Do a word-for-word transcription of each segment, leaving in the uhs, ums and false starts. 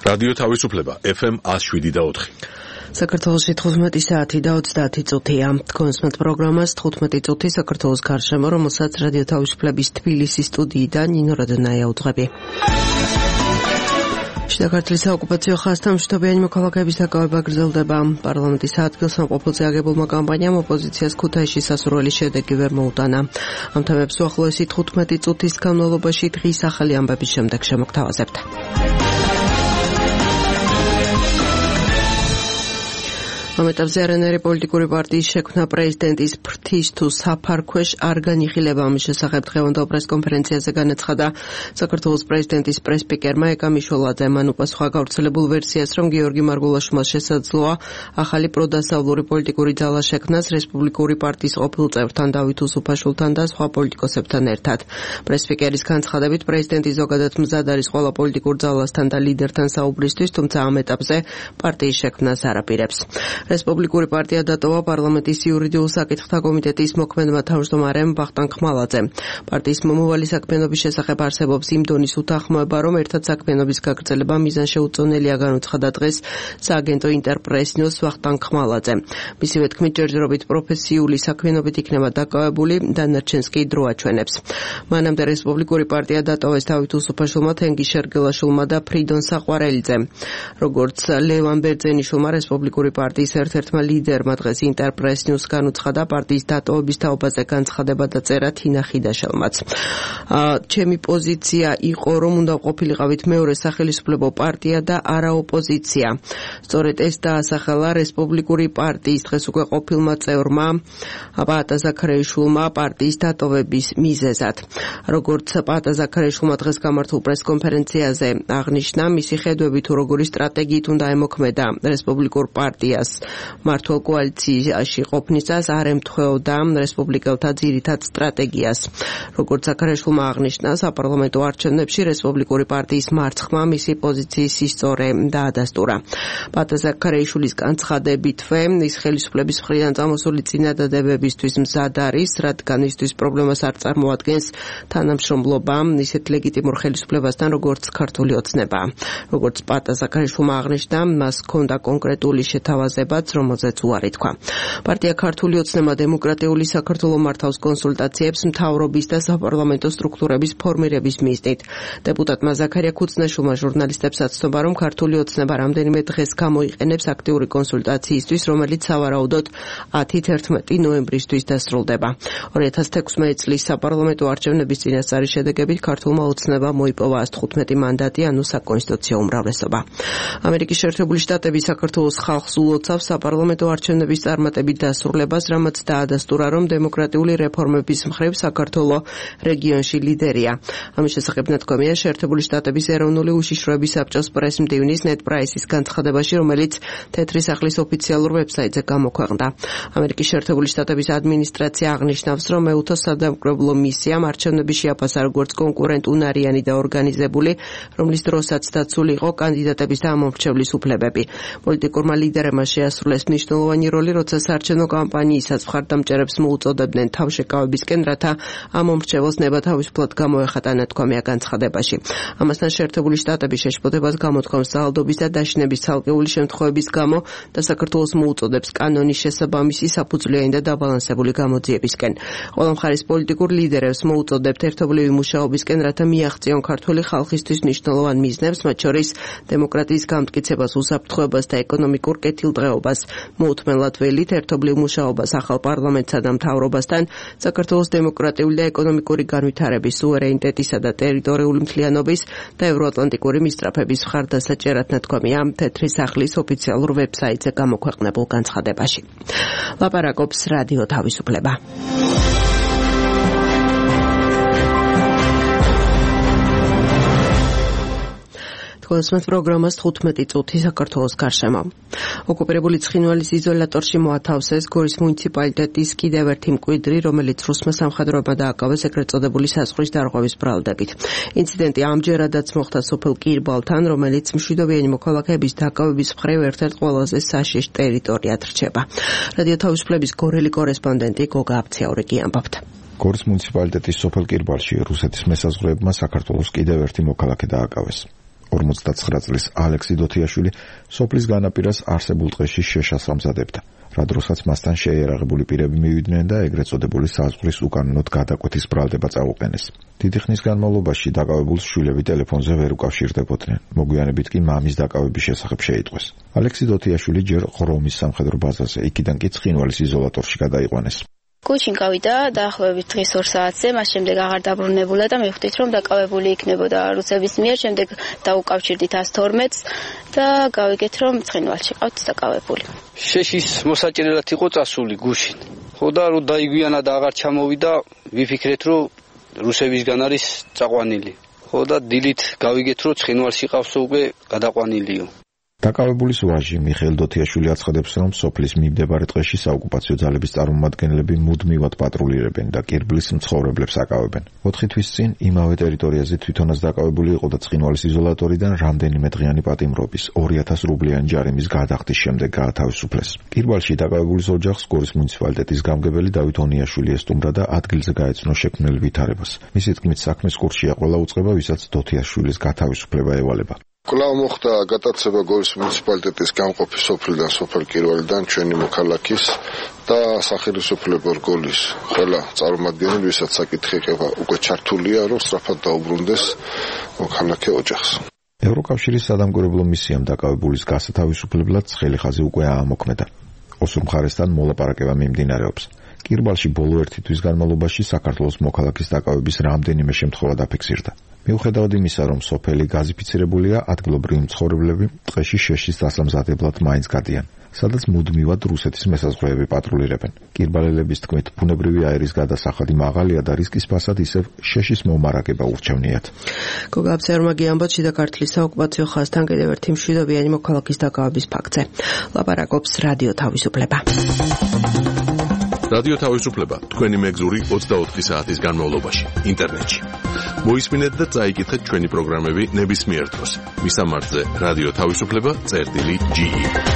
რადიო თავისუფლება ეფ ემ one oh seven და four. საქართველოში თხუთმეტი საათი და ოცდაათი წუთია. თქვენსმეთ პროგრამას თხუთმეტი წუთი საქართველოს გარშემო, რომელსაც რადიო თავისუფლების თბილისის სტუდიიდან ნინო რადონაია უძღვები. შიდა ქართლის საოკუპაციო ხაზთან მშვიდობიანი მოქალაქეების დაკავება გრძელდება. პარლამენტის ადგილსამყოფელზე აგებულმა კამპანიამ ოპოზიციას ქუთაისში სასურველი შედეგი ვერ მოუტანა. ამ თემებს უახლოესი თხუთმეტი წუთის განმავლობაში დღის ახალი ამბების შემდეგ შემოგთავაზებთ. ამ ეტაპზე არანაირი პოლიტიკური პარტიის შექმნა პრეზიდენტის ფრთის თუ საფარქვეშ არ განიხილება. ამის შესახებ დღევანდელ პრესკონფერენციაზე განაცხადა საქართველოს პრეზიდენტის პრესსპიკერმა ეკამიშვილაძე. მან უპასუხა გავრცელებულ ვერსიას, რომ გიორგი მარგულაშვილმა შესაძლოა ახალი პროდასავლური პოლიტიკური ძალა შექმნას რესპუბლიკური პარტიის ყოფილ წევრთან დავით უსუფაშვილთან და სხვა პოლიტიკოსებთან ერთად. პრესსპიკერის განცხადებით, პრეზიდენტი ზოგადად მზად არის ყველა პოლიტიკურ ძალასთან და ლიდერთან საუბრისთვის, თუმცა ამ ეტაპზე პარტიის შექმნას არ აპირებს. რესპუბლიკური პარტია დატოვა პარლამენტის იურიდიულ საკითხთა კომიტეტის მოქმედმა თავმჯდომარემ ვახტანგ ხმალაძემ. პარტიის მომავალი საქმიანობის შესახებ არსებობს იმ დონის უთანხმოება, რომ ერთად საქმიანობის გაგრძელება მიზანშეუწონელია, განუცხადა დღეს სააგენტო ინტერპრეს ნიუს ვახტანგ ხმალაძემ. მისივე თქმით, ჯერჯერობით პროფესიული საქმიანობით იქნება დაკავებული, დანარჩენს კი დრო აჩვენებს. მანამდე რესპუბლიკური პარტია დატოვეს დავით უსუფაშვილმა, თენგიზ შერგელაშვილმა და ფრიდონ საყვარელიძემ. როგორც ლევან ბერძენიშვილმა, რესპუბლიკური პარტიის ერთ-ერთმა ლიდერმა დღეს ინტერპრეს ნიუს განუცხადა, პარტიის დატოვების თაობაზე განცხადება დაწერა თინა ხიდაშელმაც. ჩემი პოზიცია იყო, რომ უნდა ყოფილიყავით მეორე სახელმწიფო პარტია და არა ოპოზიცია. სწორედ ეს დაასახელა რესპუბლიკური პარტიის დღეს უკვე ყოფილმა წევრმა პაატა ზაქარიაშვილმა პარტიის დატოვების მიზეზად. როგორც პაატა ზაქარიაშვილმა დღეს გამართულ პრესკონფერენციაზე აღნიშნა, მისი ხედვები თუ როგორი სტრატეგიით უნდა ემოქმედა რესპუბლიკურ პარტიას მართლ კოალიციაში ყოფნისას არ ემთხვეოდა რესპუბლიკელთა ძირითად სტრატეგიას. როგორც ზაქარიაშვილმა აღნიშნა, საპარლამენტო არჩევნებში რესპუბლიკური პარტიის მარცხმა მისი პოზიციის სისწორე დაადასტურა. პაატა ზაქარიაშვილის განცხადებითვე ის ხელისუფლების მხრიდან წამოსული წინადადებებისთვის მზად არის, რადგან ისთვის პრობლემას არ წარმოადგენს თანამშრომლობა ისეთ ლეგიტიმურ ხელისუფლებასთან, როგორც ქართული ოცნება. როგორც პაატა ზაქარიაშვილმა აღნიშნა, მას ჰქონდა კონკრეტული შეთავაზებაც, რომელზეც უარი თქვა. პარტია ქართული ოცნება დემოკრატიული საქართველოს მართავს კონსულტაციებს მთავრობის და საპარლამენტო სტრუქტურების ფორმირების მიზნით. დეპუტატმა ზაქარია ქუცნაშვილმა ჟურნალისტებს აცნობა, რომ ქართული ოცნება რამდენიმე დღეს გამოიყენებს აქტიური კონსულტაციისთვის, რომელიც სავარაუდოდ ათი თერთმეტი ნოემბრისთვის დასრულდება. ორი ათას თექვსმეტი წლის საპარლამენტო არჩევნების წინასწარი შედეგებით ქართულმა ოცნებამ მოიპოვა ას თხუთმეტი მანდატი, ანუ საკონსტიტუციო უმრავლესობა. ამერიკის შეერთებული შტატები საქართველოს ხალხს ულოცავს საპარლამენტო არჩევნების წარმატებით დასრულებას, რამაც დაადასტურა, რომ დემოკრატიული რეფორმების მხრივ საქართველო რეგიონში ლიდერია. ამის შესახებ ნათქვამია შეერთებული შტატების ეროვნული უშიშროების საბჭოს პრეს-მდივნის ნედ პრაისის განცხადებაში, რომელიც თეთრი სახლის ოფიციალურ ვებსაიტზე გამოქვეყნდა. ამერიკის შეერთებული შტატების ადმინისტრაცია აღნიშნავს, რომ მეუთო სადამკვირვებლო მისიამ არჩევნები შეაფასა როგორც კონკურენტ უნარიანი და ორგანიზებული, რომლის დროსაც დაცული იყო კანდიდატების და ამომრჩევლის უფლებები. პოლიტიკურმა ლიდერებმა შეასრულეს მნიშვნელოვანი როლი, როცა საარჩევნო კამპანიისას მხარდამჭერებს მოუწოდებდნენ თავშეკავებისკენ, რათა ამომრჩეველს ნება თავისუფლად გამოეხატა, ნათქვამია განცხადებაში. ამასთან შეერთებული შტატები შეშფოთებას გამოთქვამს ძალადობის და დაშინების ცალკეული შემთხვევების გამო და საქართველოს მოუწოდებს კანონის შესაბამისი საფუძვლიანი და დაბალანსებული გამოძიებისკენ. ყველა მხარის პოლიტიკურ ლიდერებს მოუწოდებთ ერთობლივი მუშაობისკენ, რათა მიაღწიონ ქართული ხალხისთვის მნიშვნელოვან მიზნებს, მათ შორის დემოკრატიის გამტკიცებას, უსაფრთხოებას და ეკონომიკურ კეთილდღეობას. მოუთმენლად ველით ერთობლივ მუშაობას ახალ პარლამენტსა და მთავრობასთან, საქართველოს დემოკრატიული და ეკონომიკური განვითარების, სუვერენიტეტისა და ტერიტორიული მთლიანობის და ევროატლანტიკური მისწრაფების მხარდასაჭერად, ნათქვამია თეთრი სახლის ოფიციალურ ვებსაიტზე გამოქვეყნებულ განცხადებაში. ლაპარაკობს რადიო თავისუფლება. თქვენსმეთ პროგრამას თხუთმეტი წუთი საქართველოს გარშემო. ოკუპირებული ცხინვალის იზოლატორში მოათავსეს გორის მუნიციპალიტეტის კიდევ ერთი მკვიდრი, რომელიც რუსმა სამხედროებმა დააკავეს ეგრეთ წოდებული საზღვრის დარღვევის ბრალდებით. ინციდენტი ამჯერადაც მოხდა სოფელ კირბალთან, რომელიც მშვიდობიანი მოქალაქეების დაკავების მხრივ ერთ-ერთ ყველაზე საშიშ ტერიტორიად რჩება. რადიო თავისუფლების გორელი კორესპონდენტი გოგა აფციაურიკი ამბობთ. გორის მუნიციპალიტეტის სოფელ კირბალში რუსეთის მესაზღვრეებმა საქართველოს კიდევ ერთი მოქალაქე დააკავეს. ორმოცდაცხრა წლის ალექსი დოთიაშვილი სოფლის განაპირას არსებულ ტყეში შეშას ამზადებდა. რა დროსაც მასთან შეიარაღებული პირები მივიდნენ და ეგრეთ წოდებული საზღვრის უკანონოდ გადაკვეთის ბრალდება წაუყენეს. დიდი ხნის განმავლობაში დაკავებულს შვილები ტელეფონზე ვერ უკავშირდებოდნენ. მოგვიანებით კი მამის დაკავების შესახებ შეიტყვეს. ალექსი დოთიაშვილი ჯერ ღრომის სამხედრო ბაზაზე, იქიდან კი ცხინვალის იზოლატორში გადაიყვანეს. გუშინ გავიდა დაახლოებით დღის ორ საათზე, მას შემდეგ აღარ დაბრუნებულა და მივხვდით რომ დაკავებული იქნებოდა რუსების მიერ, შემდეგ დაუკავშირდით one twelve-ს და გავიგეთ რომ ცხინვალში ყავთ დაკავებული. შეშის მოსაჭრელად იყო წასული გუშინ. ხო და რო დაიგვიანა და აღარ ჩამოვიდა, ვიფიქრეთ რომ რუსებისგან არის წაყვანილი. ხო და დილით გავიგეთ რომ ცხინვალში ყავს უკვე გადაყვანილიო. დაკავებულის ვაჟი მიხეილ დოთიაშვილი აცხადებს, რომ სოფლის მიმდებარე ტყეში საოკუპაციო ძალების წარმომადგენლები მუდმივად პატრულირებენ და კირბლის მცხოვრებლებს აკავებენ. ოთხი თვის წინ იმავე ტერიტორიაზე თვითონაც დაკავებული იყო და ცხინვალის იზოლატორიდან რამდენიმე დღიანი პატიმრობის ორი ათას რუბლიანი ჯარიმის გადახდის შემდეგ გაათავისუფლეს. კირბალში დაკავებულის ოჯახს გორის მუნიციპალიტეტის გამგებელი დავით ონიაშვილი ესტუმრა და ადგილზე გაეცნო შექმნილ ვითარებას. მისი თქმით, საქმის კურსია ყველა უწყება, ვისაც დოთიაშვილის გათავისუფლება ევალება. კვლავ მოხდა გატაცება გორის მუნიციპალიტეტის გამყოფი სოფლიდან, სოფელ კირვალიდან, ჩვენი მოქალაქის და სახელმწიფო რგოლის ყველა წარმომადგენელი, ვისაც საკითხი ეხება, უკვე ჩართულია, რომ სწრაფად დაუბრუნდეს მოქალაქე ოჯახს. ევროკავშირის სადამკვირვებლო მისიამ დაკავებულის გასათავისუფლებლად ცხელი ხაზი უკვე აამოქმედა. ოსურ მხარესთან მოლაპარაკება მიმდინარეობს. კირბალში ბოლო ერთი თვის განმავლობაში საქართველოს მოქალაქის დაკავების რამდენიმე შემთხვევა დაფიქსირდა. მიუხედავად იმისა, რომ სოფელი გაზიფიცირებულია, ადგილობრივი მცხოვრებლები ტყეში შეშის დასამზადებლად მაინც გადიან, სადაც მუდმივად რუსეთის მესაზღვრეები პატრულირებენ. კირბალელების თქმით, ბუნებრივი აირის გადასახადი მაღალია და რისკის ფასად ისევ შეშის მომარაგება ურჩევნიათ. გოგა აბზერმაგი ამბობს, შიდა ქართლის საოკუპაციო ხაზთან კიდევ ერთი მშვიდობიანი მოქალაქის დაკავების ფაქტზე. ლაპარაკობს რადიო თავისუფლება. რადიო თავისუფლება თქვენი მეგზური ოცდაოთხი საათის განმავლობაში ინტერნეტში. მოისმინეთ და წაიკითხეთ ჩვენი პროგრამები ნებისმიერ დროს. მისამართზე რადიო თავისუფლება წერტილი ჯი.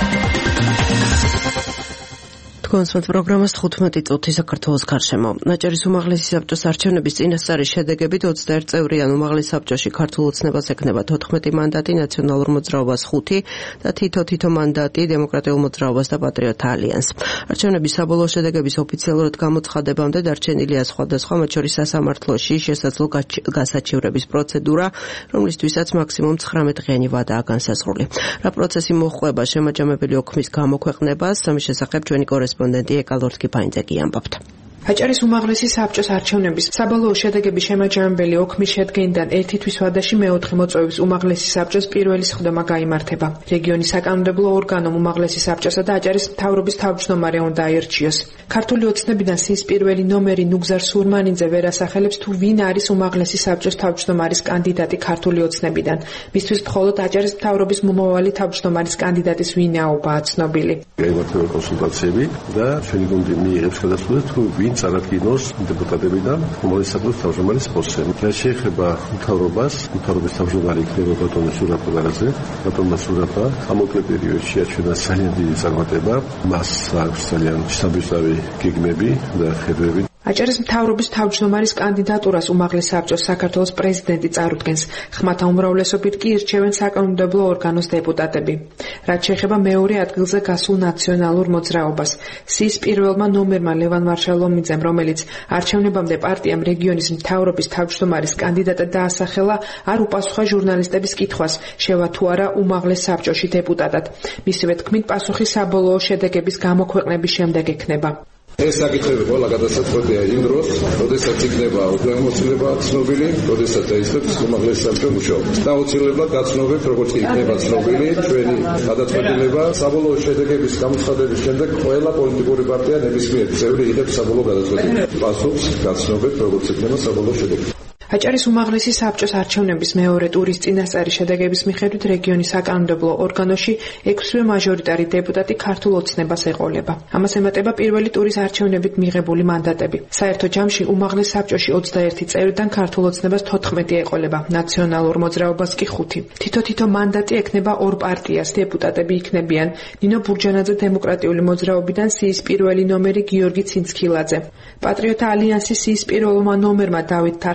კონსულტ პროგრამას თხუთმეტი წუთი საქართველოს გარშემო. ნაჭერის უმაღლესი საბჭოს არჩევნების წინასწარი შედეგებით ოცდაერთ წევრიან უმაღლეს საბჭოში ქართულ ოცნებას ექნება თოთხმეტი მანდატი, ნაციონალურ მოძრაობას ხუთი და თითო-თითო მანდატი დემოკრატიულ მოძრაობას და პატრიოტთა ალიანსს. არჩევნების საბოლოო შედეგების ოფიციალურად გამოცხადებამდე დარჩენილია სხვადასხვა, მათ შორის სასამართლოში შესაძლო გასაჩივრების პროცედურა, რომლისთვისაც მაქსიმუმ ცხრამეტ დღიანი ვადაა განსაზღვრული. რა პროცესი მოჰყვება შემაჯამებელი ოქმის გამოქვეყნებას, ამის შესახებ ჩვენი კორესპონდენტი ეკალორთკი ფაინძეკი ამბობთ. აჭარის უმაღლესი საბჭოს არჩევნების საბოლოო შედეგების შემაჯამებელი ოქმის შედგენიდან ერთი თვის ვადაში მეოთხე მოწვევის უმაღლესი საბჭოს პირველი სხდომა გაიმართება. რეგიონის საკანონმდებლო ორგანომ უმაღლესი საბჭოსა და აჭარის მთავრობის თავმჯდომარე უნდა აირჩიოს. ქართული ოცნებიდან სის პირველი ნომერი ნუგზარ სურმანიძე ვერ ასახელებს თუ ვინ არის უმაღლესი საბჭოს თავმჯდომარის კანდიდატი ქართული ოცნებიდან. მისთვის მხოლოდ აჭარის მთავრობის მომავალი თავმჯდომარის კანდიდატის ვინაობაა ცნობილი. გაიმართება კონსულტაციები და ჩვენი გუნდი მიიღებს გადაწყვეტილებას თუ ვინ წარადგინოს დეპუტატებიდან უმაღლესი საბჭოს თავმჯდომარის პოსტზე. რაც შეეხება მთავრობას, მთავრობის თავმჯდომარე იქნება ბატონი სურაფა გარაზე. ბატონმა სურაფა ამოკლე პერიოდში აჩვენა ძალიან დიდი წარმატება. მას აქვს ძალიან საბჭოები, გეგმები და ხედვები. აჭარის მთავრობის თავმჯდომარის კანდიდატურას უმაღლეს საბჭოს საქართველოს პრეზიდენტი წარუდგენს. ხმათა უმრავლესობით კი ირჩევენ საკანონმდებლო ორგანოს დეპუტატები. რაც შეეხება მეორე ადგილზე გასულ ნაციონალურ მოძრაობას, სის პირველმა ნომერმა ლევან მარშალომიძემ, რომელიც არჩევნებამდე პარტიამ რეგიონის მთავრობის თავმჯდომარის კანდიდატად დაასახელა, არ უპასუხა ჟურნალისტების კითხვას, შევა თუ არა უმაღლეს საბჭოში დეპუტატად. მისივე თქმით, პასუხი საბოლოო შედეგების გამოქვეყნების შემდეგ ექნება. ეს საკითხები ყველა გადასაწყვეტია იმ დროს, როდესაც იქნება უფლებამოსილება ცნობილი, როდესაც დაიწყებს უმაღლესი საბჭო მუშაობა. და აუცილებლად გაცნობებთ, როგორც იქნება ცნობილი ჩვენი გადაწყვეტილება საბოლოო შედეგების გამოცხადების შემდეგ ყველა პოლიტიკური პარტია ნებისმიერ წევრი იღებს საბოლოო გადაწყვეტილებას. პასუხს გაცნობებთ, როგორც იქნება საბოლოო შედეგი. აჭარის უმაღლესი საბჭოს არჩევნების მეორე ტურის წინასწარი შედეგების მიხედვით რეგიონის საკანონმდებლო ორგანოში ექვსივე მაჟორიტარი დეპუტატი ქართულ ოცნებას ეყოლება. ამას ემატება პირველი ტურის არჩევნებით მიღებული მანდატები. საერთო ჯამში უმაღლეს საბჭოში ოცდაერთი წევრიდან ქართულ ოცნებას თოთხმეტი ეყოლება, ნაციონალურ მოძრაობას კი ხუთი. თითო-თითო მანდატი ექნება ორ პარტიას, დეპუტატები იქნებიან ნინო ბურჯანაძე დემოკრატიული მოძრაობიდან სიის პირველი ნომერი გიორგი ცინცქილაძე. პატრიოტთა ალიანსის სიის პირველმა ნომერმა დავით თარხანმა ორ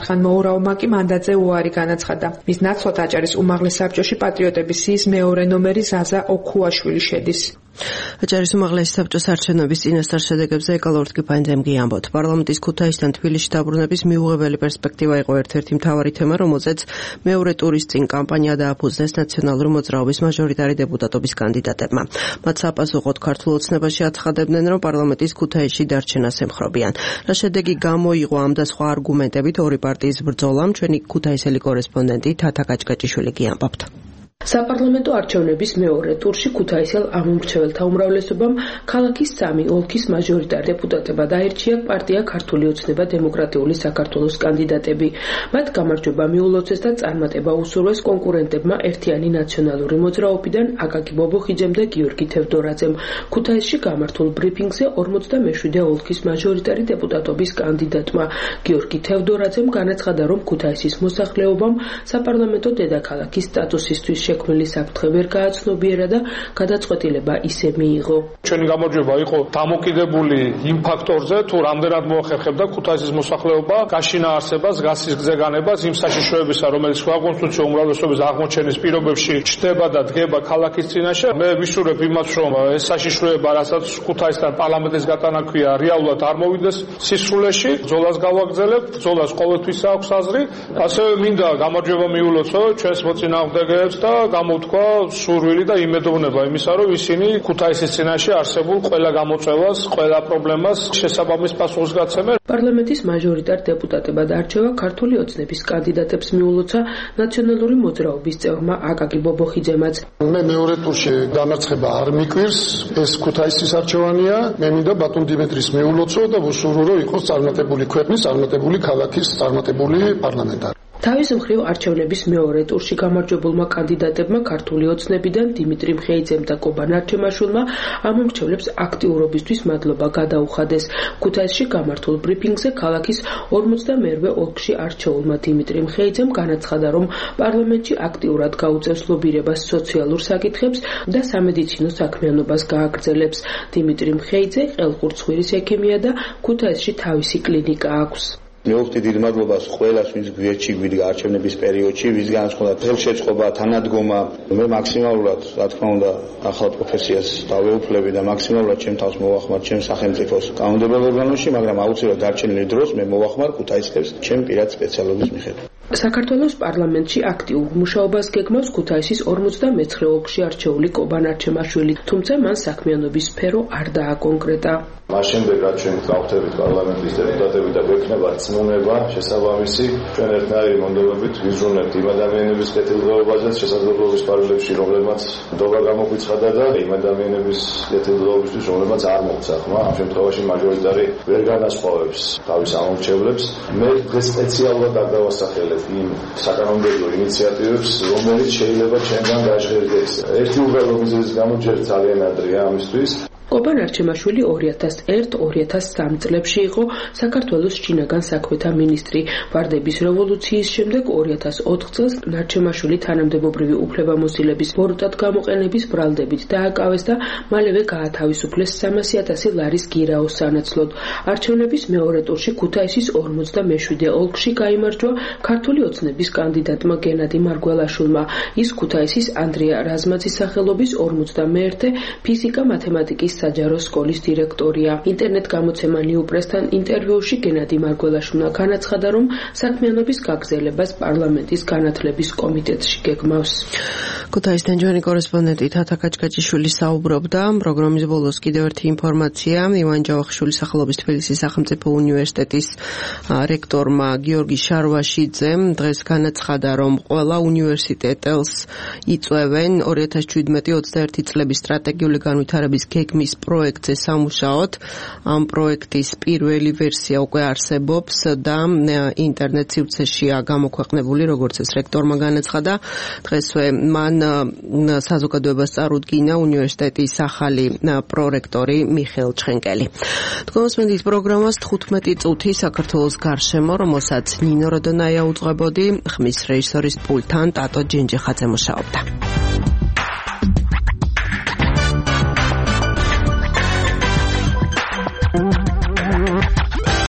მამურაუმა კი მანდატზე უარი განაცხადა. მის ნაცვლად აჭარის უმაღლეს საბჭოში პატრიოტების სიის მეორე ნომერი ზაზა ოქუაშვილი შედის. აჭარის უმაღლესი საბჭოს არჩევნების წინასწარ შედეგებზე ეკალორდ კიფანძემ გიამბოთ. პარლამენტის ქუთაისთან თბილისში დაბრუნების მიუღებელი პერსპექტივა იყო ერთ-ერთი მთავარი თემა, რომელზეც მეორე ტურის წინ კამპანია დააფუძნეს ნაციონალური მოძრაობის მაჟორიტარი დეპუტატობის კანდიდატებმა. მათ საპასუხოდ ქართულ ოცნებაში აცხადებდნენ, რომ პარლამენტის ქუთაისში დარჩენას ემხრობიან. რა შედეგი გამოიღო ამ და სხვა არგუმენტებით ორი პარტიის ბრძოლამ, ჩვენი ქუთაისელი კორესპონდენტი თათა კაჭკაჭიშვილი გიამბობთ. საპარლამენტო არჩევნების მეორე ტურში ქუთაისელ ამომრჩეველთა უმრავლესობამ ქალაქის სამი ოლქის მაჟორიტარი დეპუტატებად აირჩია პარტია ქართული ოცნება დემოკრატიული საქართველოს კანდიდატები. მათ გამარჯვება მიულოცეს და წარმატება უსურვეს კონკურენტებმა ერთიანი ნაციონალური მოძრაობიდან აკაკი ბობოხიძემ და გიორგი თევდორაძემ. ქუთაისში გამართულ ბრიფინგზე ორმოცდამეშვიდე ოლქის მაჟორიტარი დეპუტატობის კანდიდატმა გიორგი თევდორაძემ განაცხადა, რომ ქუთაისის მოსახლეობამ საპარლამენტო დედაქალაქის სტატუსისთვის შექმნილი საფრთხე ვერ გააცნობიერა და გადაწყვეტილება ისე მიიღო. ჩვენი გამარჯვება იყო დამოკიდებული იმ ფაქტორზე, თუ რამდენად მოახერხებდა ქუთაისის მოსახლეობა გაშინა არსებას, გასის გზეგანებას, იმ საშიშროებისა, რომელიც საკონსტიტუციო უმრავლესობის აღმოჩენის პირობებში ჩნდება და დგება ქალაქის წინაშე. მე ვისურვებ იმას, რომ ეს საშიშროება, რასაც ქუთაისთან პარლამენტის გატანა ქვია, რეალურად არ მოვიდეს სისრულეში. ბრძოლას გავაგრძელებთ, ბრძოლას ყოველთვის აქვს აზრი. ასევე მინდა გამარჯვება მიულოცო ჩვენს მოწინააღმდეგეებს და გამოვთქვა სურვილი და იმედოვნება იმისა, რომ ისინი ქუთაისის წინაშე არსებულ ყველა გამოწვევას, ყველა პრობლემას შესაბამის პასუხს გაცემენ. პარლამენტის მაჟორიტარ დეპუტატებად არჩევა ქართული ოცნების კანდიდატებს მიულოცა ნაციონალური მოძრაობის წევრმა აკაკი ბობოხიძემაც. მე მეორე ტურში დამარცხება არ მიკვირს, ეს ქუთაისის არჩევანია. მე მინდა ბატონ დიმიტრის მიულოცო და ვუსურვო, რომ იყოს წარმატებული ქვეყნის, წარმატებული ქალაქის, წარმატებული პარლამენტარი. თავის მხრივ არჩევნების მეორე ტურში გამარჯვებულმა კანდიდატებმა ქართული ოცნებიდან დიმიტრი მხეიძემ და კობა ნარჩემაშვილმა ამომრჩევლებს აქტიურობისთვის მადლობა გადაუხადეს. ქუთაისში გამართულ ბრიფინგზე ქალაქის ორმოცდამეერვე ოლქში არჩეულმა დიმიტრი მხეიძემ განაცხადა, რომ პარლამენტში აქტიურად გაუწევს ლობირებას სოციალურ საკითხებს და სამედიცინო საქმიანობას გააგრძელებს. დიმიტრი მხეიძე ყელყურცხვირის ექიმია და ქუთაისში თავისი კლინიკა აქვს. მეუხდი დიდ მადლობას ყველას, ვინც გვერდში გვიდგა არჩევნების პერიოდში, ვისგან ჰქონდა ხელშეწყობა, თანადგომა. მე მაქსიმალურად, რა თქმა უნდა, ახალ პროფესიას დავეუფლები და მაქსიმალურად ჩემ თავს მოვახმარ ჩემ სახელმწიფოს კანონმდებლობ ორგანოში, მაგრამ აუცილებლად დარჩენილი დროს მე მოვახმარ ქუთაისელებს ჩემ პირად სპეციალობის მიხედვით. საქართველოს პარლამენტში აქტიურ მუშაობას გეგმავს ქუთაისის ორმოცდამეცხრე ოლქში არჩეული კობა ნარჩემაშვილი, თუმცა მან საქმიანობის სფერო არ დააკონკრეტა. მას შემდეგ რაც ჩვენ გავხდებით პარლამენტის დეპუტატები და გვექნება ცნუნება შესაბამისი, ჩვენ ერთნაირი მონდომებით ვიზრუნებთ იმ ადამიანების კეთილდღეობაზეც შესაძლებლობის პარალელში, რომლებმაც ნდობა გამოგვიცხადა და იმ ადამიანების კეთილდღეობისთვის, რომლებმაც არ მოგვცა ხმა, ამ შემთხვევაში მაჟორიტარი ვერ განასხვავებს თავის ამომრჩევლებს. მე დღეს სპეციალურად არ დავასახელებ იმ საკანონმდებლო ინიციატივებს, რომელიც შეიძლება ჩვენგან გაჟღერდეს. ერთი უბრალო მიზეზის გამო ჯერ ძალიან ადრეა ამისთვის. კობა ნარჩემაშვილი ორი ათას ერთ ორი ათას სამი წლებში იყო საქართველოს შინაგან საქმეთა მინისტრი. ვარდების რევოლუციის შემდეგ ორი ათას ოთხ წელს ნარჩემაშვილი თანამდებობრივი უფლებამოსილების ბოროტად გამოყენების ბრალდებით დააკავეს და მალევე გაათავისუფლეს სამასი ათასი ლარის გირაოს სანაცვლოდ. არჩევნების მეორე ტურში ქუთაისის ორმოცდამეშვიდე ოლქში გაიმარჯვა ქართული ოცნების კანდიდატმა გენადი მარგველაშვილმა. ის ქუთაისის ანდრია რაზმაძის სახელობის ორმოცდამეერთე ფიზიკა-მათემატიკის საჯარო სკოლის დირექტორია. ინტერნეტ გამოცემა ნიუპრესთან ინტერვიუში გენადი მარგველაშვილმა განაცხადა, რომ საქმიანობის გაგრძელებას პარლამენტის განათლების კომიტეტში გეგმავს. ქუთაისთან ჩვენი კორესპონდენტი თათა კაჭკაჭიშვილი საუბრობდა. პროგრამის ბოლოს კიდევ ერთი ინფორმაცია. ივან ჯავახიშვილის სახელობის თბილისის სახელმწიფო უნივერსიტეტის რექტორმა გიორგი შარვაშიძემ დღეს განაცხადა, რომ ყველა უნივერსიტეტელს იწვევენ ორი ათას შვიდმეტი ოცდაერთი წლების სტრატეგიული განვითარების გეგმის პროექტზე სამუშაოდ. ამ პროექტის პირველი ვერსია უკვე არსებობს და ინტერნეტ სივრცეშია გამოქვეყნებული, როგორც ეს რექტორმა განაცხადა. დღესვე მან საზოგადოებას წარუდგინა უნივერსიტეტის ახალი პრორექტორი მიხეილ ჩხენკელი. თქვენს პროგრამას თხუთმეტი წუთი საქართველოს გარშემო, რომელსაც ნინო როდონაია უძღვებოდი, ხმის რეჟისორის პულტთან ტატო ჯენჯეხაძე მუშაობდა.